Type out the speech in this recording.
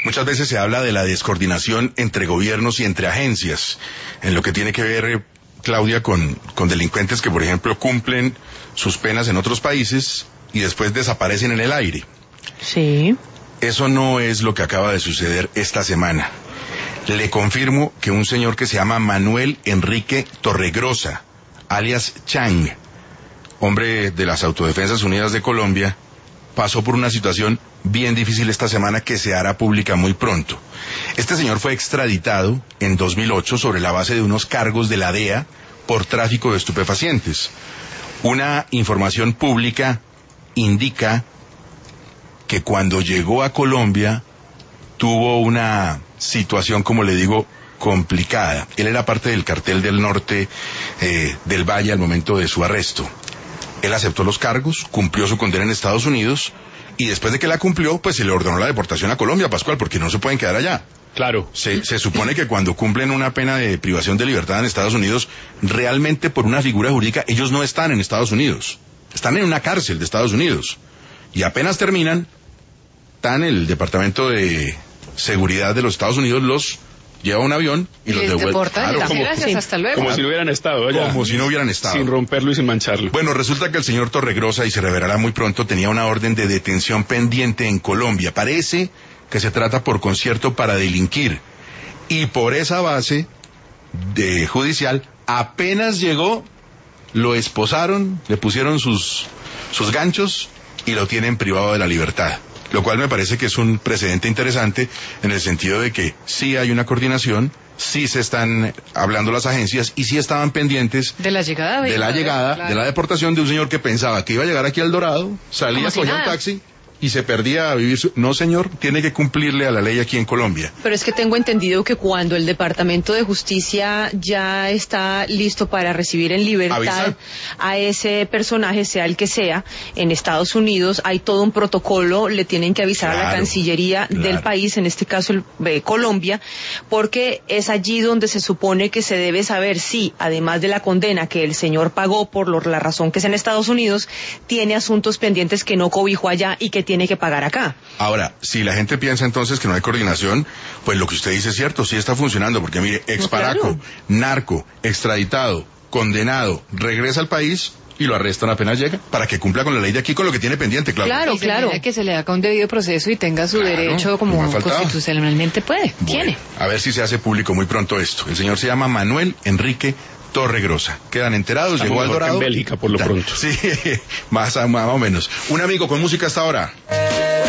Muchas veces se habla de la descoordinación entre gobiernos y entre agencias, en lo que tiene que ver, Claudia, con delincuentes que, por ejemplo, cumplen sus penas en otros países y después desaparecen en el aire. Sí. Eso no es lo que acaba de suceder esta semana. Le confirmo que un señor que se llama Manuel Enrique Torregrosa, alias Chang, hombre de las Autodefensas Unidas de Colombia, pasó por una situación bien difícil esta semana que se hará pública muy pronto. Este señor fue extraditado en 2008 sobre la base de unos cargos de la DEA por tráfico de estupefacientes. Una información pública indica que cuando llegó a Colombia tuvo una situación, como le digo, complicada. Él era parte del cartel del norte del Valle al momento de su arresto. Él aceptó los cargos, cumplió su condena en Estados Unidos y después de que la cumplió, pues se le ordenó la deportación a Colombia, Pascual, porque no se pueden quedar allá. Claro. Se supone que cuando cumplen una pena de privación de libertad en Estados Unidos, realmente por una figura jurídica, ellos no están en Estados Unidos. Están en una cárcel de Estados Unidos. Y apenas terminan, el Departamento de Seguridad de los Estados Unidos los lleva a un avión y los devuelve. Claro, gracias, hasta luego. Como si no hubieran estado allá. Como si no hubieran estado. Sin romperlo y sin mancharlo. Bueno, resulta que el señor Torregrosa, y se revelará muy pronto, tenía una orden de detención pendiente en Colombia. Parece que se trata por concierto para delinquir. Y por esa base judicial, apenas llegó, lo esposaron, le pusieron sus ganchos y lo tienen privado de la libertad. Lo cual me parece que es un precedente interesante en el sentido de que sí hay una coordinación, sí se están hablando las agencias y sí estaban pendientes de la llegada, claro, de la deportación de un señor que pensaba que iba a llegar aquí al Dorado, salía, cogía un taxi y se perdía a vivir No, señor, tiene que cumplirle a la ley aquí en Colombia. Pero es que tengo entendido que cuando el Departamento de Justicia ya está listo para recibir en libertad a ese personaje, sea el que sea, en Estados Unidos, hay todo un protocolo, le tienen que avisar a la Cancillería del país, en este caso Colombia, porque es allí donde se supone que se debe saber si, además de la condena que el señor pagó por la razón que es en Estados Unidos, tiene asuntos pendientes que no cobijó allá y que tiene que pagar acá. Ahora, si la gente piensa entonces que no hay coordinación, pues lo que usted dice es cierto, sí está funcionando, porque mire, exparaco, narco, extraditado, condenado, regresa al país y lo arrestan apenas llega, para que cumpla con la ley de aquí, con lo que tiene pendiente, claro. Claro. Que se le haga un debido proceso y tenga su derecho como constitucionalmente puede, tiene. A ver si se hace público muy pronto esto. El señor se llama Manuel Enrique Torregrosa. Quedan enterados, llegó al Dorado. En Bélgica, por lo pronto. Sí, más o menos. Un amigo con música hasta ahora.